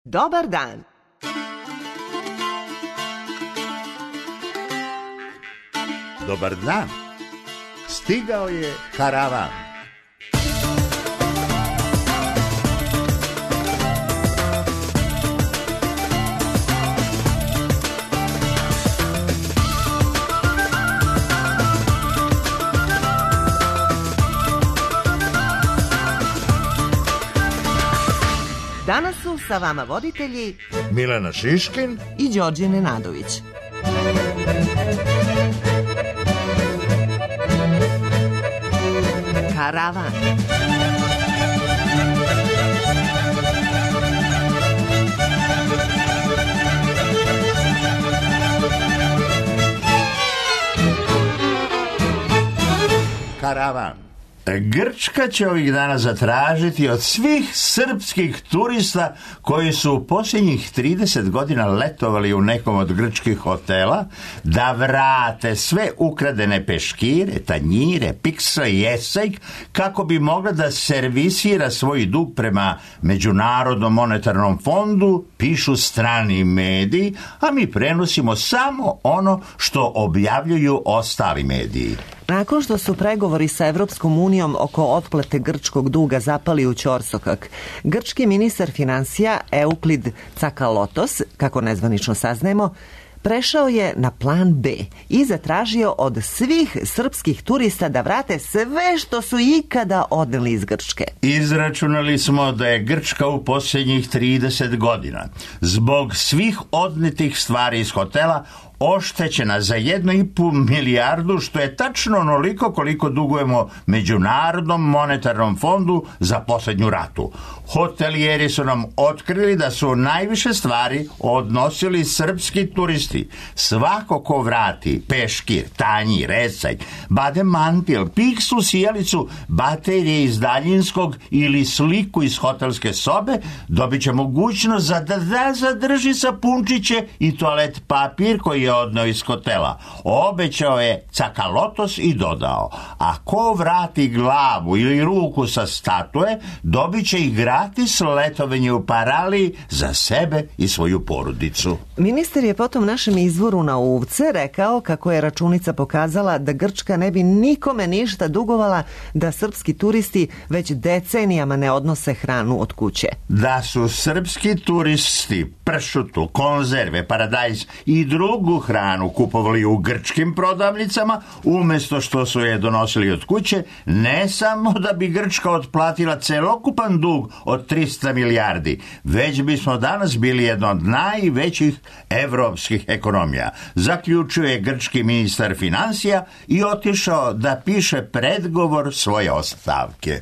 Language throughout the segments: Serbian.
Dobar dan. Dobar dan. Stigao je karavan. Danas su sa vama voditelji Milena Šiškin i Đorđe Nenadović. Karavan. Karavan. Grčka će ovih dana zatražiti od svih srpskih turista koji su u posljednjih 30 godina letovali u nekom od grčkih hotela da vrate sve ukradene peškire, tanjire, piksa i esajk kako bi mogla da servisira svoj dug prema Međunarodnom monetarnom fondu, pišu strani mediji, a mi prenosimo samo ono što objavljuju ostali mediji. Nakon što su pregovori sa Evropskom unijom oko otplate grčkog duga zapali u ćorsokak, grčki ministar finansija Euklid Tsakalotos, kako nezvanično saznajemo, prešao je na plan B i zatražio od svih srpskih turista da vrate sve što su ikada odneli iz Grčke. Izračunali smo da je Grčka u posljednjih 30 godina zbog svih odnetih stvari iz hotela oštećena za 1,5 milijardu, što je tačno onoliko koliko dugujemo Međunarodnom monetarnom fondu za posljednju ratu. Hotelijeri su nam otkrili da su najviše stvari odnosili srpski turisti. Svako ko vrati peškir, tanjir, esaj, badem mantil, piksu, sjelicu, baterije iz daljinskog ili sliku iz hotelske sobe, dobit će mogućnost da zadrži sapunčiće i toalet papir koji je odneo iz hotela. Obećao je Tsakalotos i dodao: a ko vrati glavu ili ruku sa statue, dobit će i gratis letovanje u Paraliji za sebe i svoju porodicu. Ministar je potom našem izvoru na Uvce rekao kako je računica pokazala da Grčka ne bi nikome ništa dugovala da srpski turisti već decenijama ne odnose hranu od kuće. Da su srpski turisti pršutu, konzerve, paradajz i drugu hranu kupovali u grčkim prodavnicama umjesto što su je donosili od kuće, ne samo da bi Grčka otplatila celokupan dug od 300 milijardi, već bismo danas bili jedna od najvećih evropskih ekonomija, zaključuje grčki ministar finansija i otišao da piše predgovor svoje ostavke.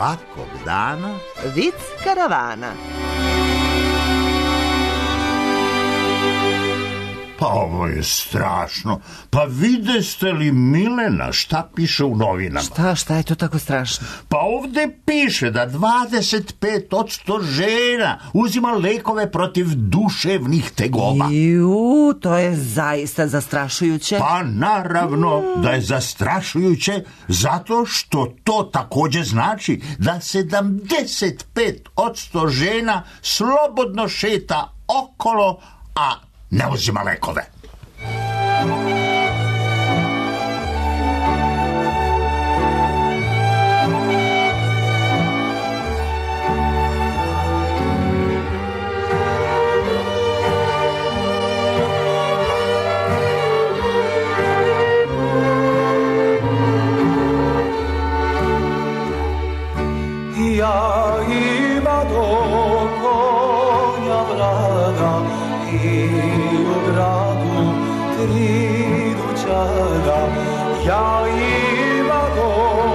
svakog dana Vic karavana. Pa ovo je strašno. Pa videste li, Milena, šta piše u novinama? Šta je to tako strašno? Pa ovde piše da 25% žena uzima lekove protiv duševnih tegoba. To je zaista zastrašujuće. Pa naravno da je zastrašujuće, zato što to takođe znači da 75% žena slobodno šeta okolo, a ne uzima lekove. Ja ima do konja vrana i u gradu 3 dućana. Ja ima do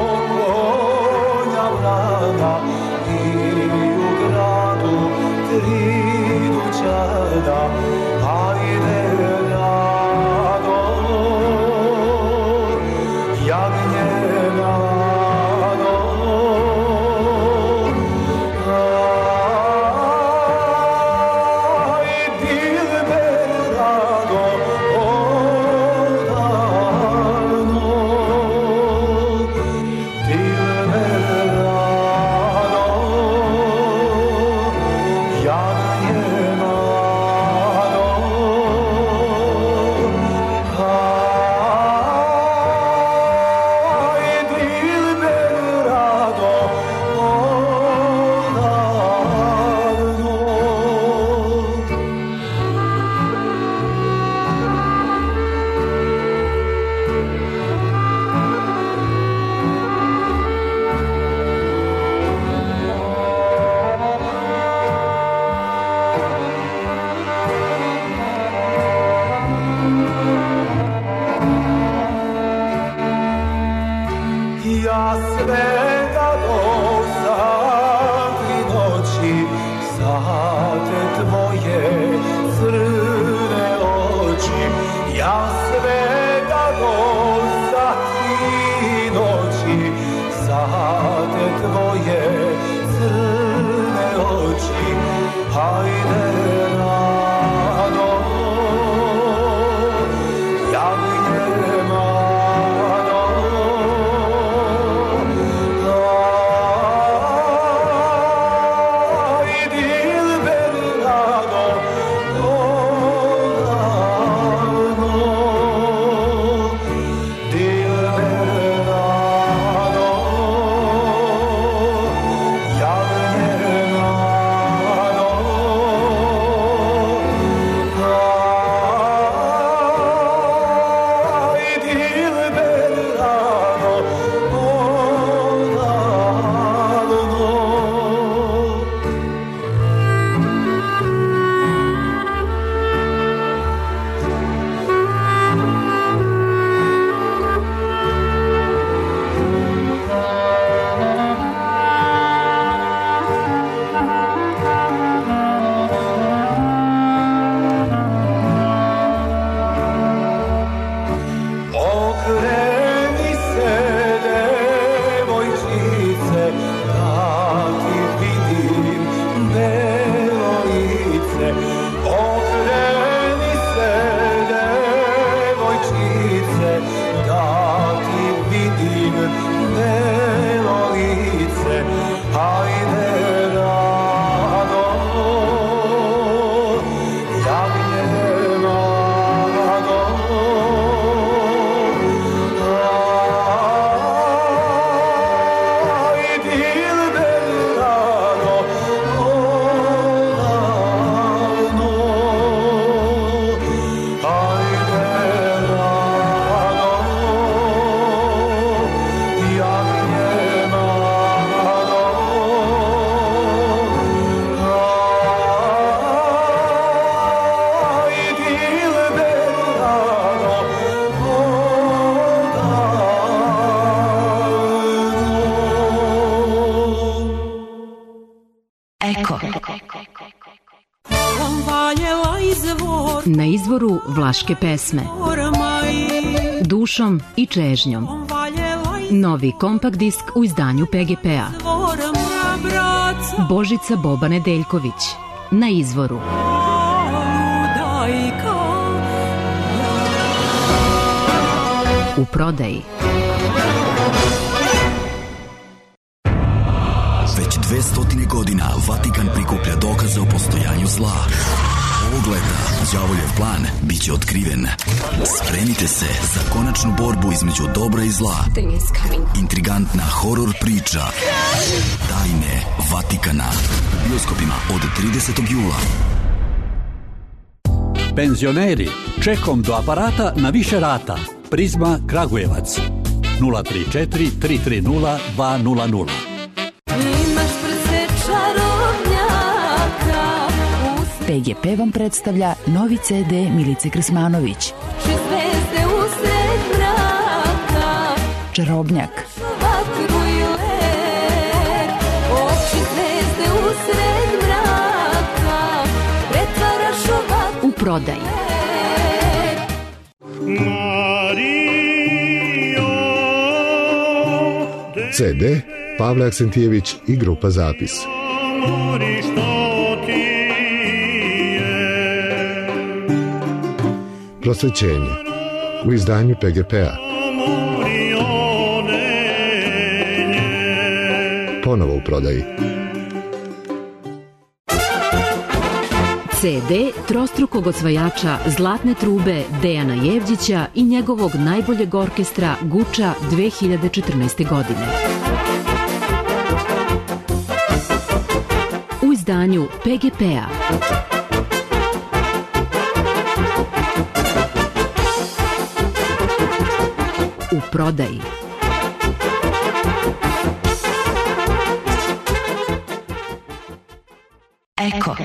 konja vrana i u gradu 3 dućana. Ajde rado, jagnje rado. Ja svega do sati noći, sate tvoje crne oči. Ja svega do sati noći, sate tvoje crne oči. Hajde rado, jagnje mlado. Na izvoru vlaške pesme Dušom i čežnjom. Novi kompakt disk u izdanju PGP-a. Božica Boba Nedeljković. Na izvoru. U prodaji. Već 200 godina Vatikan prikuplja dokaze o postojanju zla. Ovog leta đavoljev plan biće otkriven. Spremite se za konačnu borbu između dobra i zla. Intrigantna horor priča Tajne Vatikana u bioskopima od 30. jula. Penzioneri, čekom do aparata na više rata. Prizma Kragujevac 034 330 200. PGP vam predstavlja novi CD Milice Krsmanović. Čarobnjak. U prodaji. CD Pavle Aksentijević i grupa Zapis. Prosvećenje u izdanju PGP-a. Ponovo u prodaji. CD trostrukog osvajača Zlatne trube Dejana Jevđića i njegovog najboljeg orkestra Guča 2014. godine. U izdanju PGP-a. U prodaji. Eko.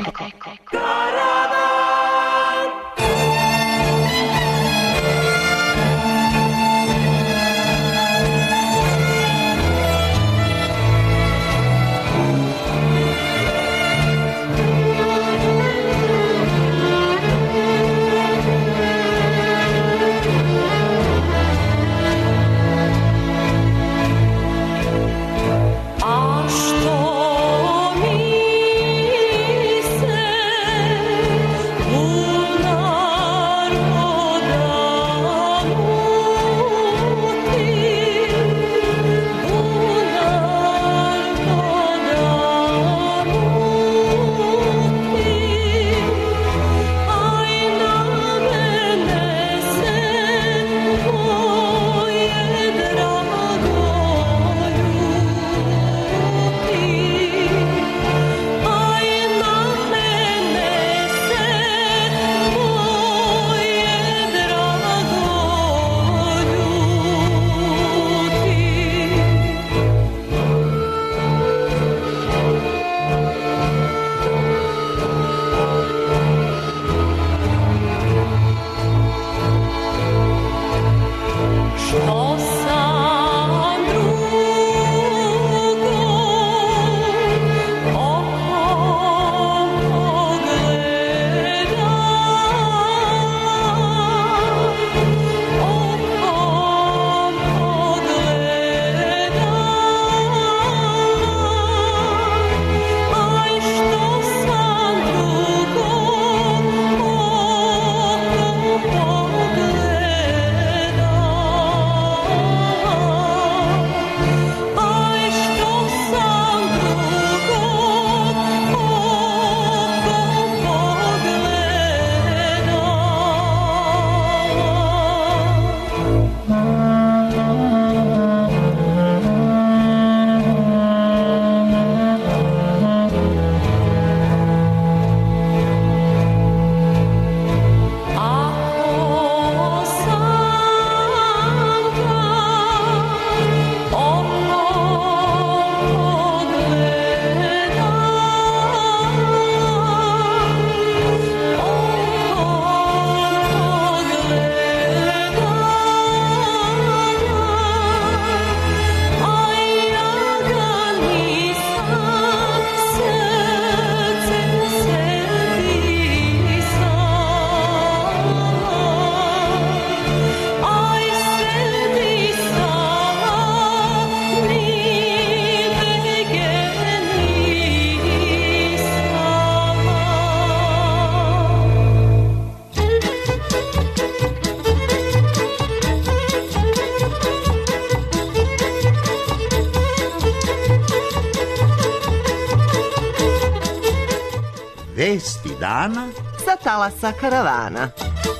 vesti dana sa talasa karavana.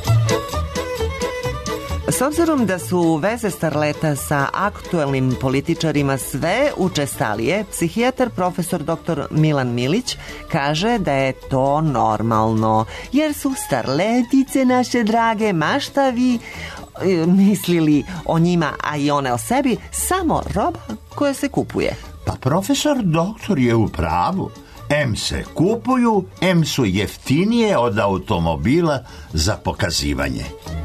S obzirom da su veze starleta sa aktuelnim političarima sve učestalije, psihijatar profesor dr. Milan Milić kaže da je to normalno, jer su starletice naše drage, ma šta vi mislili o njima, a i one o sebi, samo roba koja se kupuje. Pa profesor doktor je u pravu. M se kupuju, M su jeftinije od automobila za pokazivanje.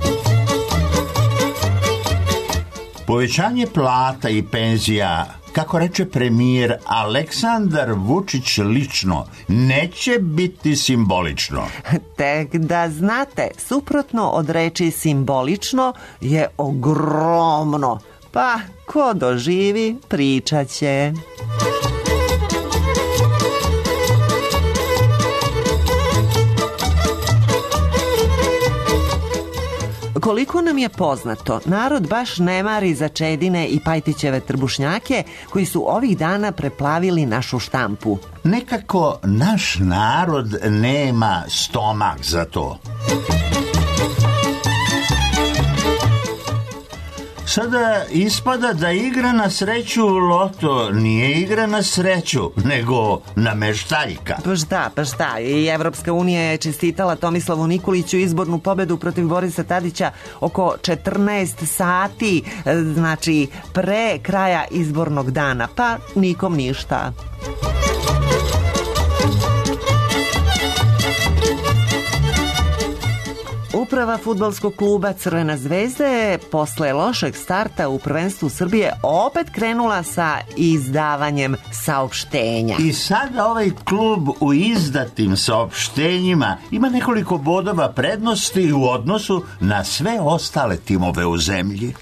Povećanje plata i penzija, kako reče premijer Aleksandar Vučić lično, neće biti simbolično. Tek da znate, suprotno od reči simbolično je ogromno. Pa, ko doživi, pričat će. Koliko nam je poznato, narod baš ne mari za Čedine i Pajtićeve trbušnjake koji su ovih dana preplavili našu štampu. Nekako naš narod nema stomak za to. Sada ispada da igra na sreću loto nije igra na sreću, nego na meštaljka. Pa šta, i Evropska unija je čestitala Tomislavu Nikoliću izbornu pobedu protiv Borisa Tadića oko 14 sati, znači pre kraja izbornog dana, pa nikom ništa. Uprava fudbalskog kluba Crvena zvezda je posle lošeg starta u prvenstvu Srbije opet krenula sa izdavanjem saopštenja. I sada ovaj klub u izdatim saopštenjima ima nekoliko bodova prednosti u odnosu na sve ostale timove u zemlji.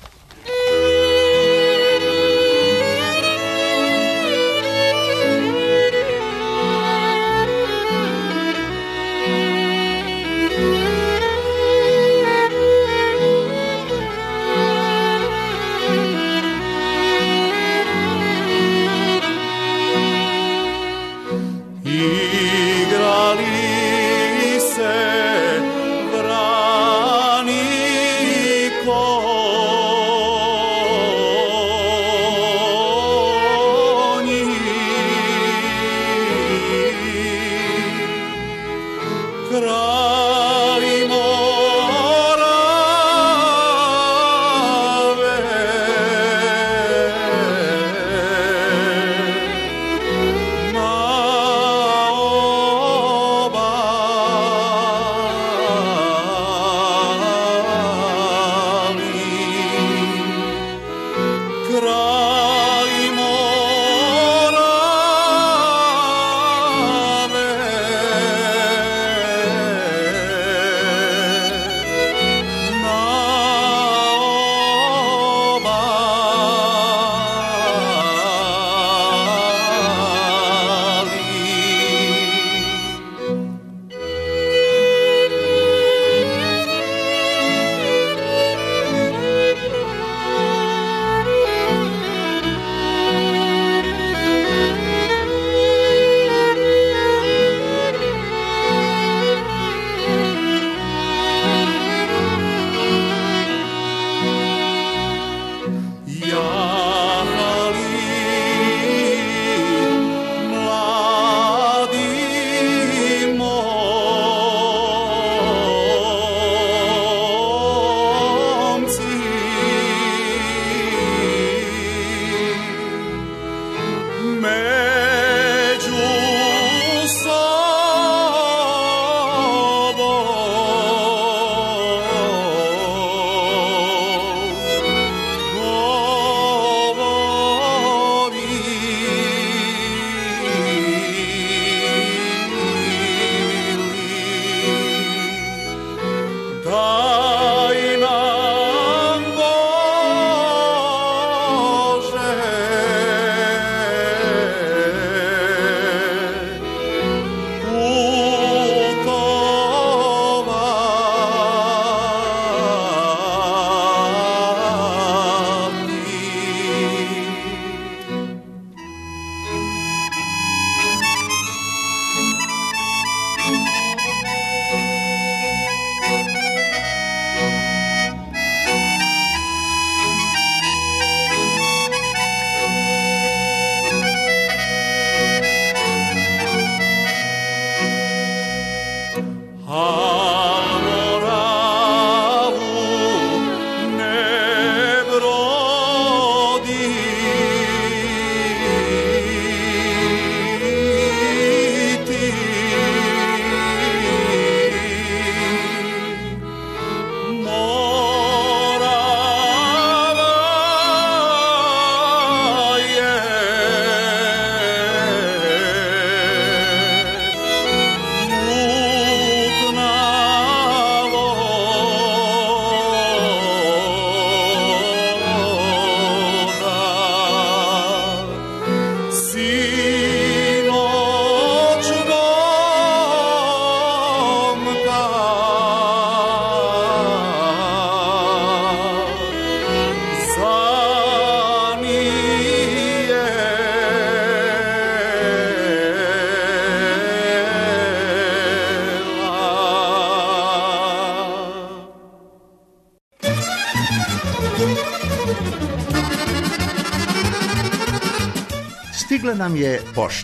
Stigla nam je pošta.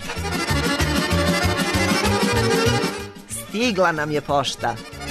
Stigla nam je pošta.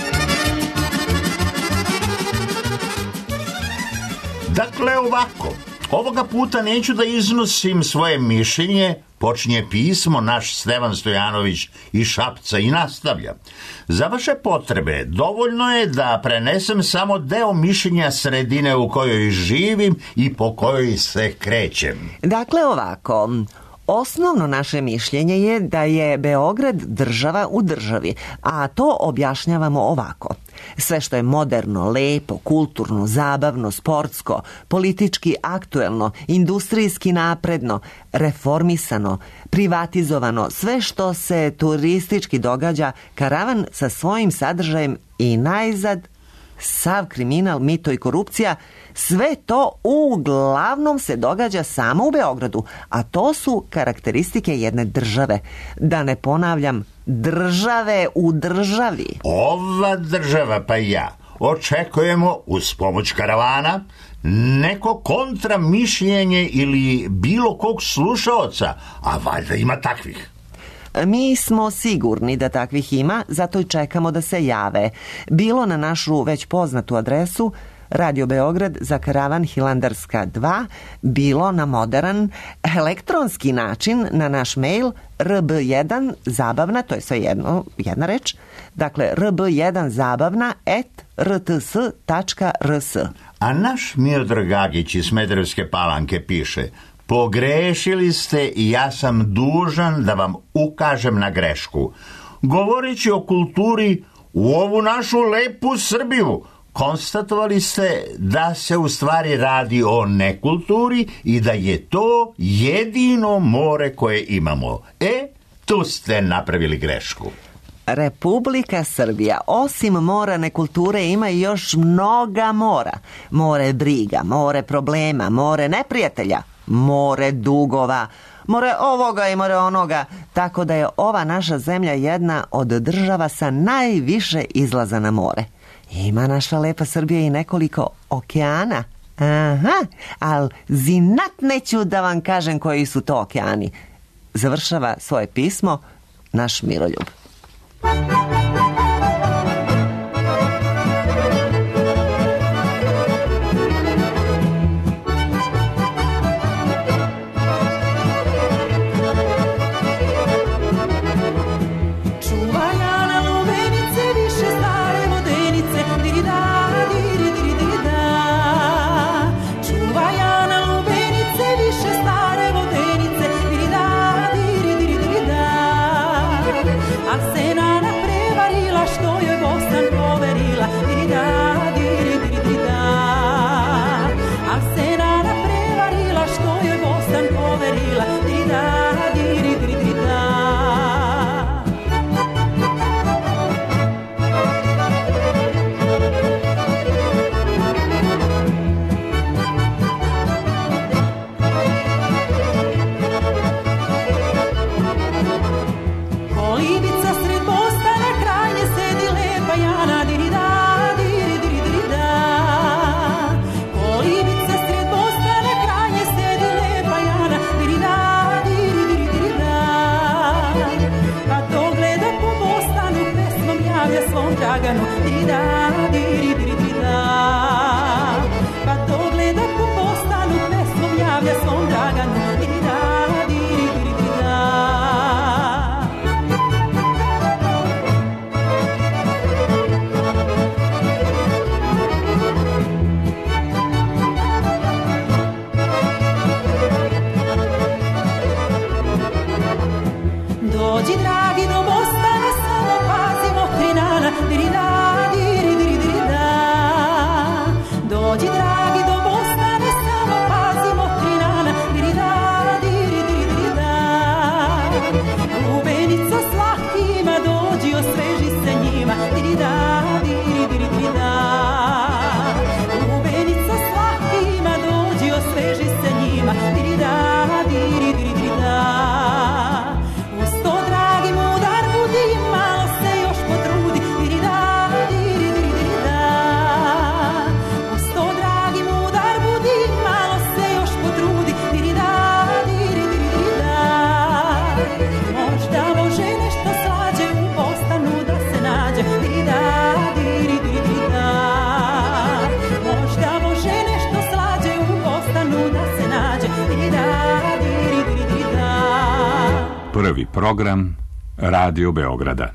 Dakle, ovako, ovoga puta neću da iznosim svoje mišljenje, počinje pismo naš Stevan Stojanović iz Šapca i nastavlja. Za vaše potrebe dovoljno je da prenesem samo deo mišljenja sredine u kojoj živim i po kojoj se krećem. Dakle, ovako, osnovno naše mišljenje je da je Beograd država u državi, a to objašnjavamo ovako. Sve što je moderno, lepo, kulturno, zabavno, sportsko, politički aktuelno, industrijski napredno, reformisano, privatizovano, sve što se turistički događa, karavan sa svojim sadržajem i najzad sav kriminal, mito i korupcija, sve to uglavnom se događa samo u Beogradu, a to su karakteristike jedne države. Da ne ponavljam, države u državi. Ova država pa i ja očekujemo uz pomoć karavana neko kontramišljenje ili bilo kog slušaoca, a valjda ima takvih. Mi smo sigurni da takvih ima, zato i čekamo da se jave. Bilo na našu već poznatu adresu Radio Beograd za karavan Hilandarska 2, bilo na modern elektronski način na naš mail rb1 zabavna, to je sve jedna reč, dakle rb1 zabavna @rts.rs. A naš Miodrag Gagić iz Smederevske Palanke piše: pogrešili ste i ja sam dužan da vam ukažem na grešku. Govoreći o kulturi u ovu našu lepu Srbiju, konstatovali ste da se u stvari radi o nekulturi i da je to jedino more koje imamo. Tu ste napravili grešku. Republika Srbija, osim mora nekulture, ima i još mnoga mora. More briga, more problema, more neprijatelja, more dugova, more ovoga i more onoga, tako da je ova naša zemlja jedna od država sa najviše izlaza na more. Ima naša lepa Srbija i nekoliko okeana. Aha, ali zinat neću da vam kažem koji su to okeani. Završava svoje pismo naš Miroljub. A se na javlja svom Draganu, dirida, diri, diri, dirida. Pa to gleda po postanu, pesmom javlja svom Draganu, dirida, diri, diri, dirida. Dođi dragi do mosta, ne samo pazimo trinana, dirida, diri, diri, dirida. Dođi dragi do mosta, ne samo pazimo trinana, dirida, diri, diri, dirida. Lubenica slatkima, dođi osveži se njima, dirida, diri, diri, dirida. Lubenica slatkima, dođi osveži se njima, dirida, diri, diri, dirida. Prvi program Radio Beograda.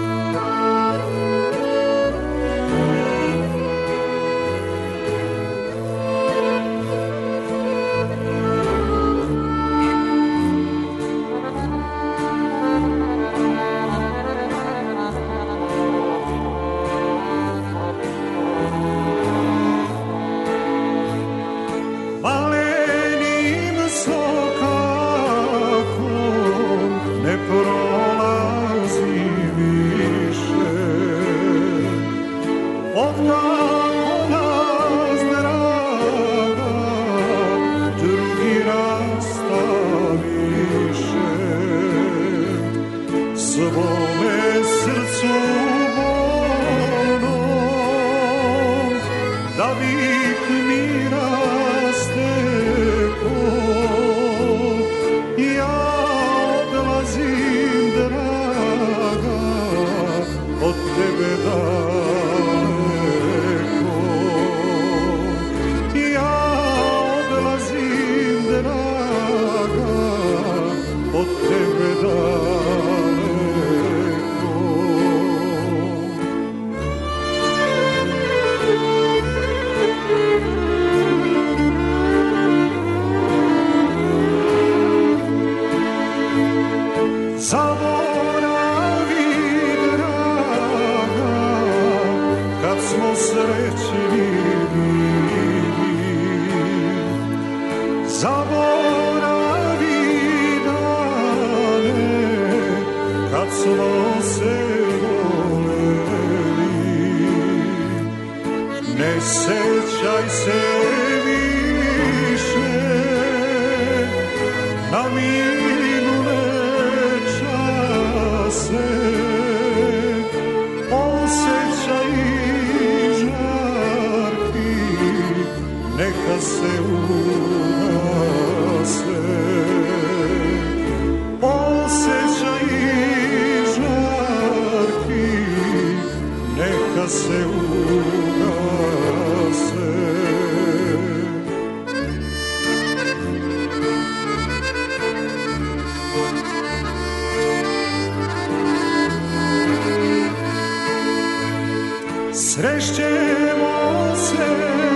Srećemo se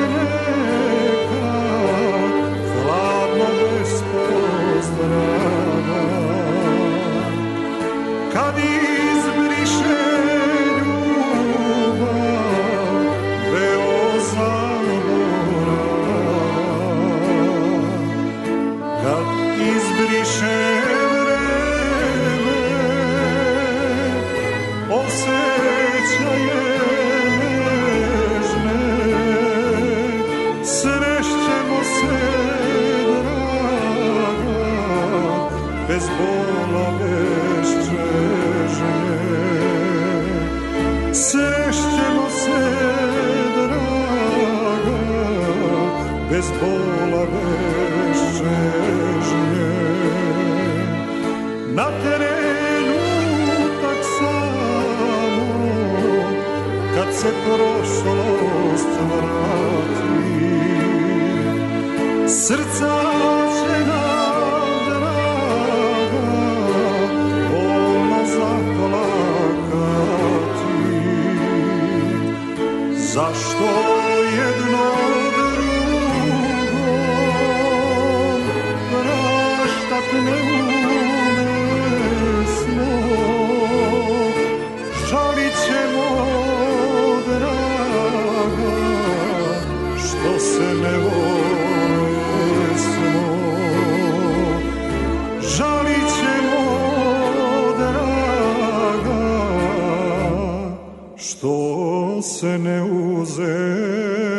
neka, hladno bez pozdrava, kad izbriše ljubav, veo zaborava, kad izbriše vreme, osjećaje bez bola, bez čežnje. Srećemo se, draga, bez bola, bez čežnje. Na trenutak samo kad se prošlost vrati. Srca će nam draga bolno zaplakati. Zašto jedno drugom praštat ne umesmo? Žalit ćemo, draga, što se ne volesmo. Žalit ćemo, draga, što se ne uzesmo.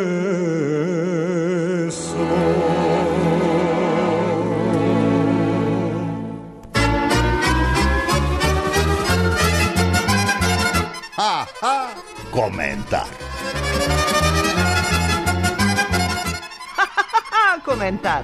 Komentar. Komentar.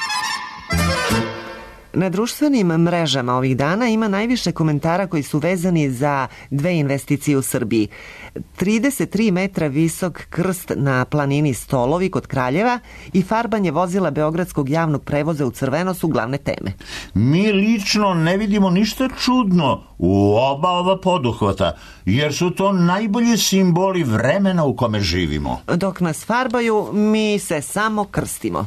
Na društvenim mrežama ovih dana ima najviše komentara koji su vezani za dve investicije u Srbiji. 33 metra visok krst na planini Stolovi kod Kraljeva i farbanje vozila Beogradskog javnog prevoza u crveno su glavne teme. Mi lično ne vidimo ništa čudno u oba ova poduhvata, jer su to najbolji simboli vremena u kome živimo. Dok nas farbaju, mi se samo krstimo.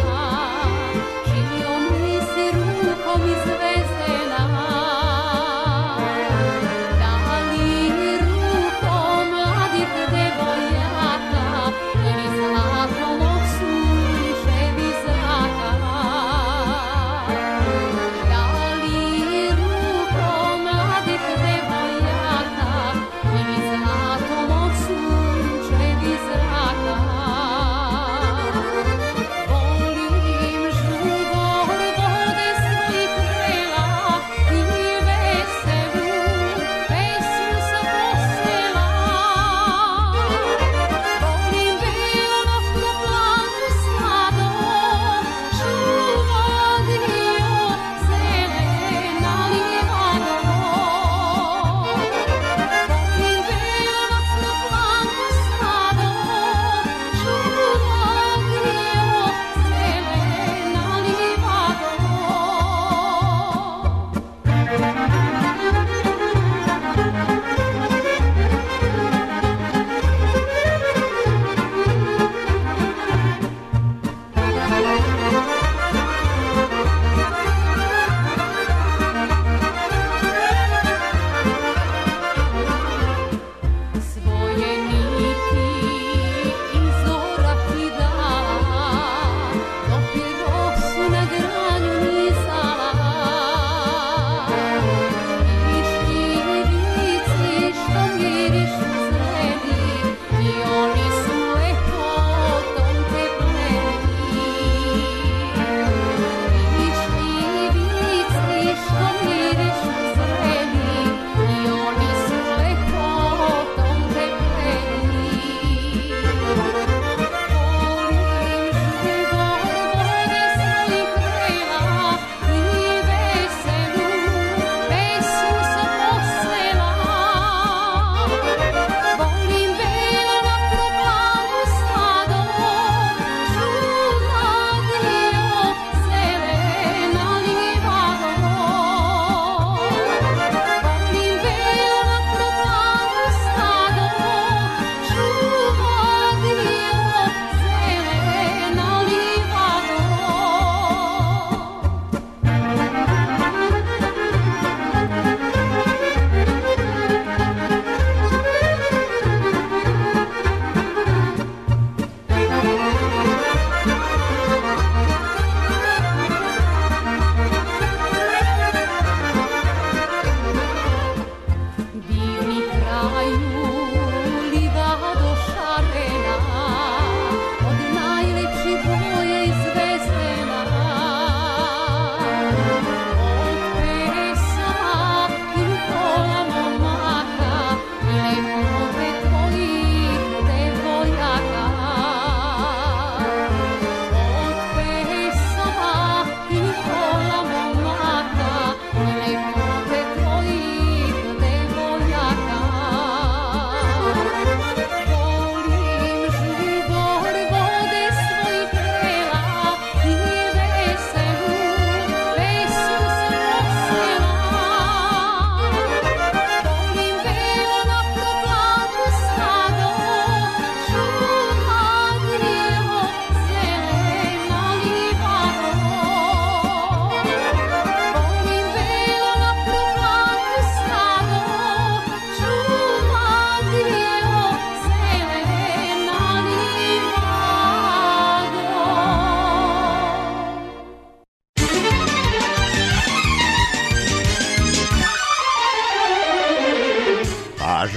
Živio mi si rukom izvezena.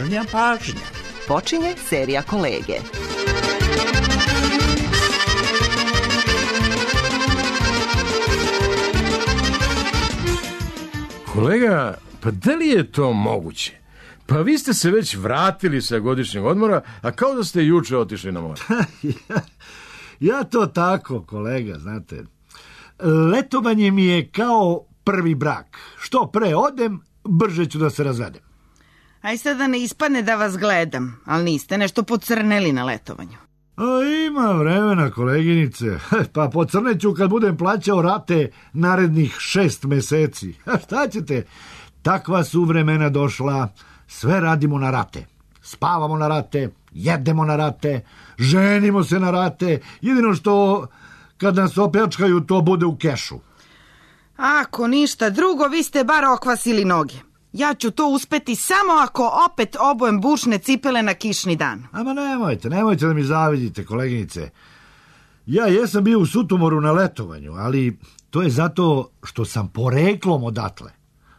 Pažnja, pažnja. Počinje serija Kolege. Kolega, pa da li je to moguće? Pa vi ste se već vratili sa godišnjeg odmora, a kao da ste juče otišli na more. Ja to tako, kolega, znate. Letovanje mi je kao prvi brak. Što pre odem, brže ću da se razvedem. Aj sad da ne ispadne da vas gledam, ali niste nešto pocrneli na letovanju. A ima vremena, koleginice. Pa pocrneću kad budem plaćao rate narednih 6 meseci. A šta ćete? Takva su vremena došla. Sve radimo na rate. Spavamo na rate, jedemo na rate, ženimo se na rate. Jedino što kad nas opljačkaju, to bude u kešu. Ako ništa drugo, vi ste bar okvasili noge. Ja ću to uspeti samo ako opet obujem bušne cipele na kišni dan. Ama nemojte da mi zavidite, koleginice. Ja jesam bio u Sutomoru na letovanju, ali to je zato što sam poreklom odatle.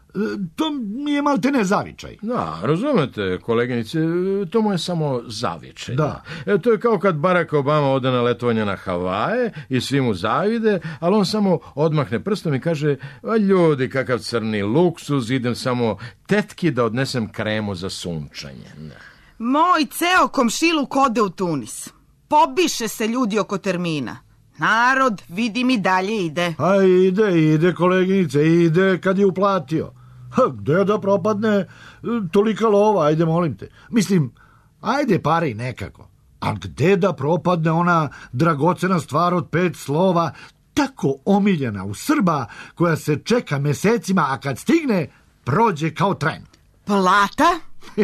To mi je malte ne zavičaj. Da, razumete, koleginice, to mu je samo zavičaj. Da. To je kao kad Barack Obama ode na letovanje na Havaje i svi mu zavide, ali on samo odmahne prstom i kaže, a ljudi, kakav crni luksuz, idem samo tetki da odnesem kremu za sunčanje. Moj ceo komšiluk ode u Tunis. Pobiše se ljudi oko termina. Narod, vidim, i dalje ide. A ide, koleginice, ide kad je uplatio. Gde da propadne tolika lova, ajde molim te. Mislim, ajde pari nekako. A gde da propadne ona dragocena stvar od 5 slova, tako omiljena u Srba, koja se čeka mesecima, a kad stigne, prođe kao tren. Plata?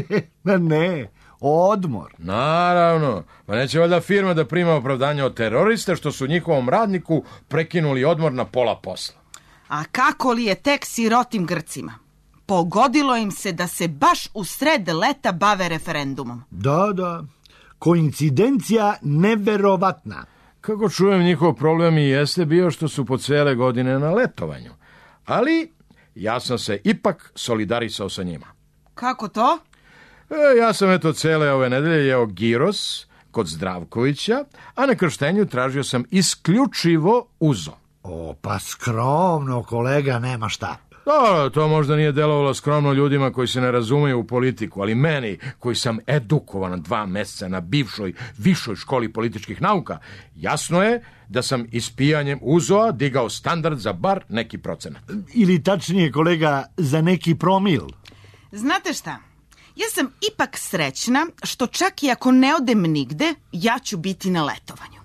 Ne, odmor. Naravno, pa neće valjda firma da prima opravdanje od terorista što su njihovom radniku prekinuli odmor na pola posla. A kako li je tek sirotim Grcima? Pogodilo im se da se baš u sred leta bave referendumom. Da, koincidencija neverovatna. Kako čujem, njihov problem i jeste bio što su po cele godine na letovanju. Ali ja sam se ipak solidarisao sa njima. Kako to? Ja sam eto cele ove nedelje jeo giros kod Zdravkovića, a na krštenju tražio sam isključivo uzo. Pa skromno, kolega, nema šta. Da, to možda nije delovalo skromno ljudima koji se ne razumeju u politiku, ali meni, koji sam edukovan 2 meseca na bivšoj višoj školi političkih nauka, jasno je da sam ispijanjem uzoa digao standard za bar neki procenat. Ili tačnije, kolega, za neki promil. Znate šta? Ja sam ipak srećna što čak i ako ne odem nigde, ja ću biti na letovanju.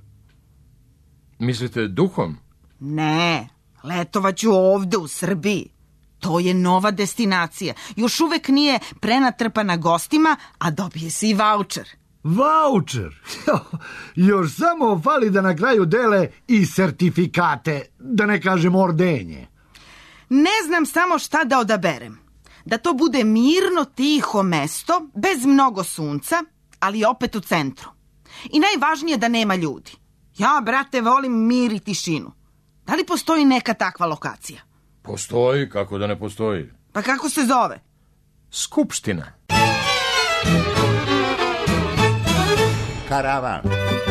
Mislite duhom? Ne, letovaću ovde u Srbiji. To je nova destinacija. Još uvek nije prenatrpana gostima, a dobije se i vaučer. Vaučer? Još samo fali da na kraju dele i sertifikate, da ne kažem ordenje. Ne znam samo šta da odaberem. Da to bude mirno, tiho mesto, bez mnogo sunca, ali opet u centru. I najvažnije da nema ljudi. Ja, brate, volim mir i tišinu. Da li postoji neka takva lokacija? Postoji, kako da ne postoji. Pa kako se zove? Skupština. Karavan.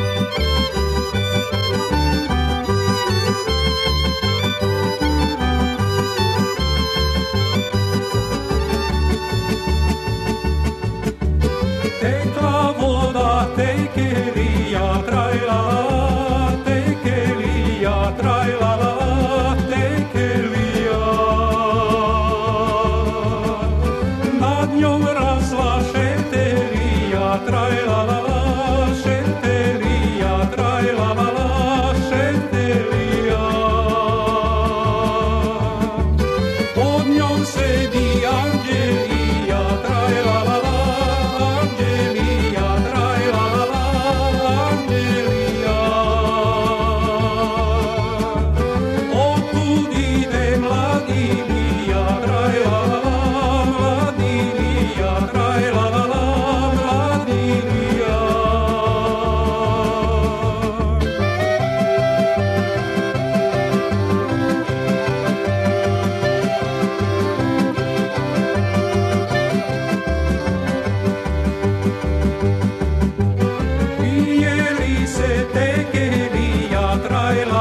Teka voda, teke rija, trajla, teke lija, trajla, teke lija. Nad njom rasla šeterija, trajla, šeterija.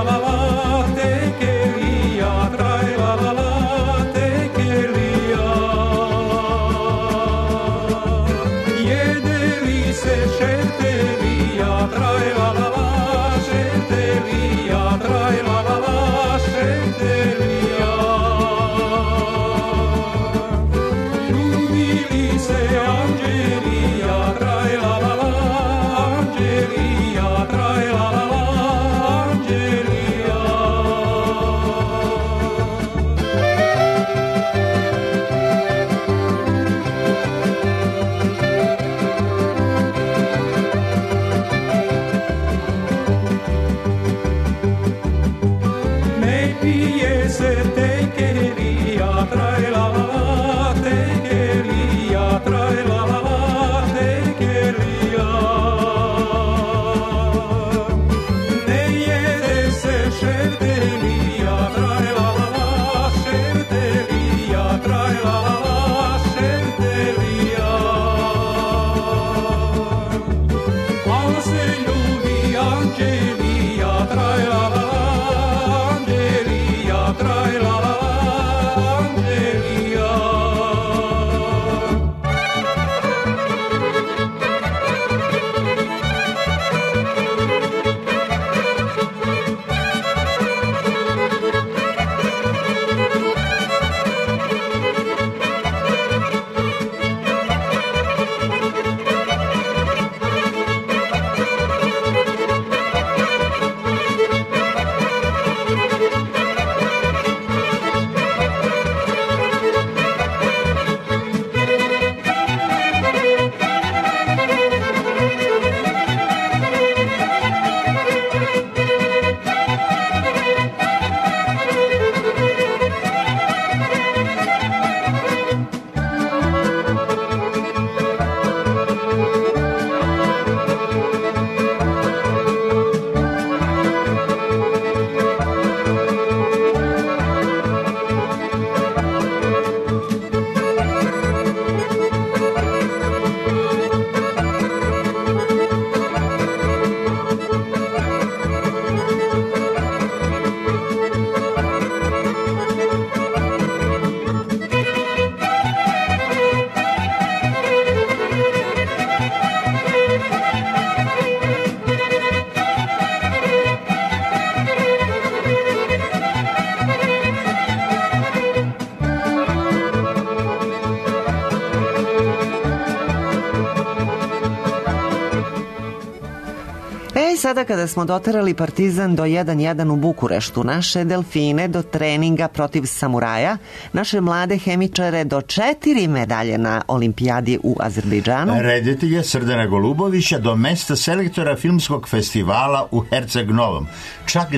Sada kada smo doterali Partizan do 1-1 u Bukureštu, naše delfine do treninga protiv samuraja, naše mlade hemičare do 4 medalje na olimpijadi u Azerbejdžanu, reditelja Srdana Golubovića do mesta selektora filmskog festivala u Herceg Novom, čak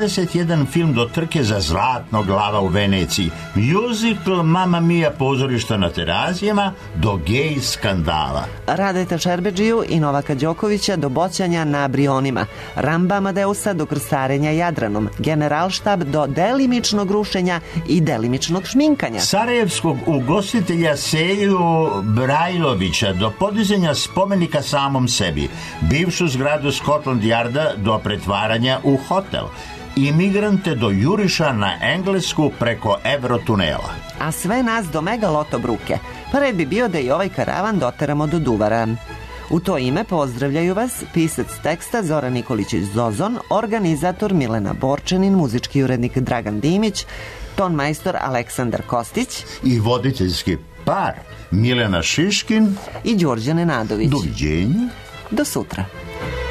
21 film do trke za Zlatnog lava u Veneciji, musical Mamma Mia pozorišta na Terazijama do gej skandala, Radeta Šerbedžiju i Novaka Đokovića do boćanja na Brionima, Ramba Amadeusa do krstarenja Jadranom, Generalštab do delimičnog rušenja i delimičnog šminkanja, sarajevskog ugostitelja Seju Brajlovića do podizanja spomenika samom sebi, bivšu zgradu Scotland Yarda do pretvaranja u hotel, imigrante do juriša na Englesku preko Eurotunela. A sve nas do mega loto bruke. Pa red bi bio da i ovaj karavan doteramo do Duvara. U to ime pozdravljaju vas pisac teksta Zoran Nikolić Zozon, organizator Milena Borčanin, muzički urednik Dragan Dimić, ton majstor Aleksandar Kostić i voditeljski par Milena Šiškin i Đorđe Nenadović. Doviđenja. Do sutra.